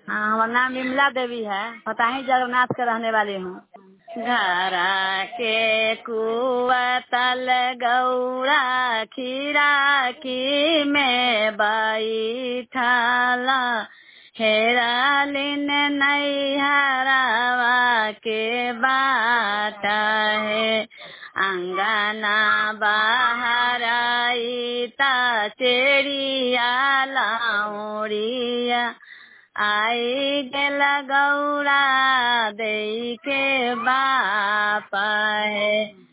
हाँ, हमारा नाम विमला देवी है, फताही जगन्नाथ के रहने वाली हूँ। घरा के कुआतल गौरा खीरा की में बैठला हेरालिन नैहरावा के बाट है अंगना बाहर आईता चेरिया लाउरिया आई गेल गौरा दे के बाप है।